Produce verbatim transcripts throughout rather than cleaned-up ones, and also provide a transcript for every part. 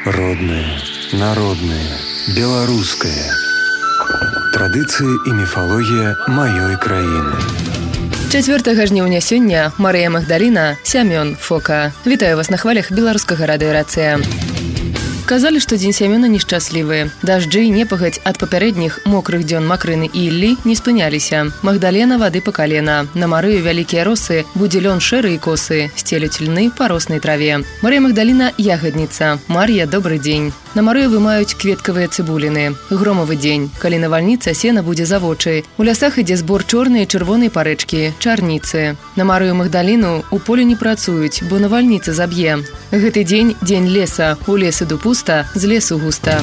Родное, народное, беларускае. Традыцыі і міфалогія маёй краіны. чацвёртага жніўня сёння Марыя Магдаліна, Сямён Фока. Вітаю вас на хвалях беларускага радыёрацыя. Казалі, што дзень Сямёна нешчаслівы. Дажджы і непагадзь ад папярэдніх мокрых дзён Макрыны і Іллі не спыняліся. Магдалена вады па калена. На Марыю вялікія росы, будзе лён шэры і косы, сцелюць льны па роснай траве. Марыя Магдаліна ягадніца. Мар'я, добры дзень. На Марыю вымаюць кветкавыя цыбуліны. Громавы дзень. Калі навальніца, сена будзе за вочы. У лясах ідзе збор чорнай і чырвонай парэчкі, чарніцы. На Марыю Магдаліну у полі не працуюць, бо навальніца заб'е. Гэты дзень – дзень леса. У лес іду пуста, з лесу густа.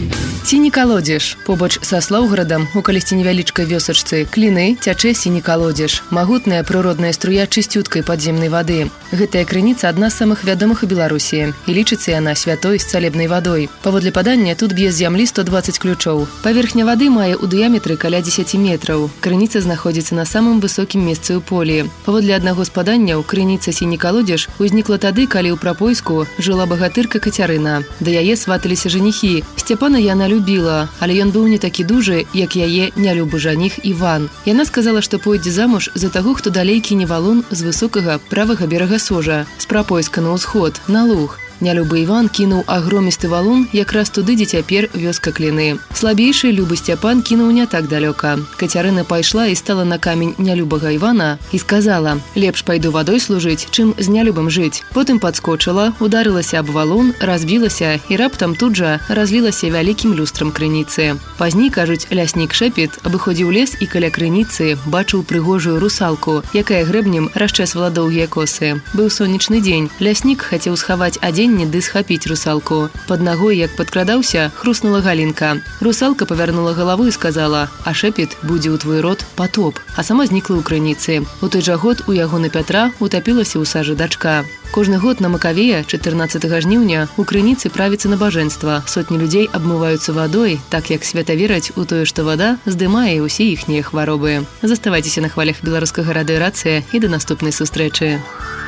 Сіні калодзеж. Побач са Слаўградам, у калісьці невялічкай вёсачцы Кліны, цячэ сіні калодзеж. Магутная прыродная струя чысцюткай падземнай вады. Гэтая крыніца адна з самых вядомых у Беларусі. І лічыцца яна святой з цалебнай вадой. Паводле падання, тут б'е з зямлі сто дваццаць ключоў. Паверхня вады мае ў дыяметры каля дзесяці метраў. Крыніца знаходзіцца на самым высокім месцы ў полі. Паводле аднаго з паданняў, крыніца сіні калодзеж узнікла тады, калі ў Прапойску жыла багатырка Кацярына. Да яе сваталіся жаніхі. Сцяпана яна любіла, але ён быў не такі дужы, як яе нялюбы жаніх Іван. Яна сказала, што пойдзе замуж за таго, хто далей кіне валун з высокага правага берага Сожа, з Прапойска на ўсход, на луг. Нялюбы Іван кінуў агромісты валун якраз туды, дзе цяпер вёска Кліны. Слабейшы любы Сцяпан кінуў не так далёка. Кацярына пайшла і стала на камень нялюбага Івана і сказала: «Лепш пайду вадой служыць, чым з нялюбым жыць». Потым падскочыла, ударылася аб валун, разбілася і раптам тут жа разлілася вялікім люстрам крыніцы. Пазней, кажуць, ляснік Шэпет абыходзіў лес і каля крыніцы бачыў прыгожую русалку, якая грэбнем расчэсвала доўгія косы. Быў сонечны дзень. Ляснік хацеў схаваць адзенне ды схапіць русалку. Пад нагой, як падкрадаўся, хруснула галінка. Русалка павярнула галаву і сказала: «А Шэпет будзе ў твой род патоп», а сама знікла ў крыніцы. У той жа год у ягоны Пятра утапілася ў сажы дачка. Кожны год на Макавея, чатырнаццатага жніўня, у крыніцы правіцца набажэнства. Сотні людзей абмываюцца вадой, так як свята вераць у тое, што вада здымае ўсе іхнія хваробы. Заставайцеся на хвалях беларускага радыёрацыя і да наступнай сустрэчы.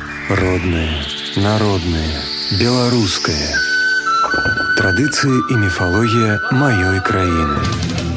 Родное, народное, беларускае. Традыцыі і міфалогія маёй краіны.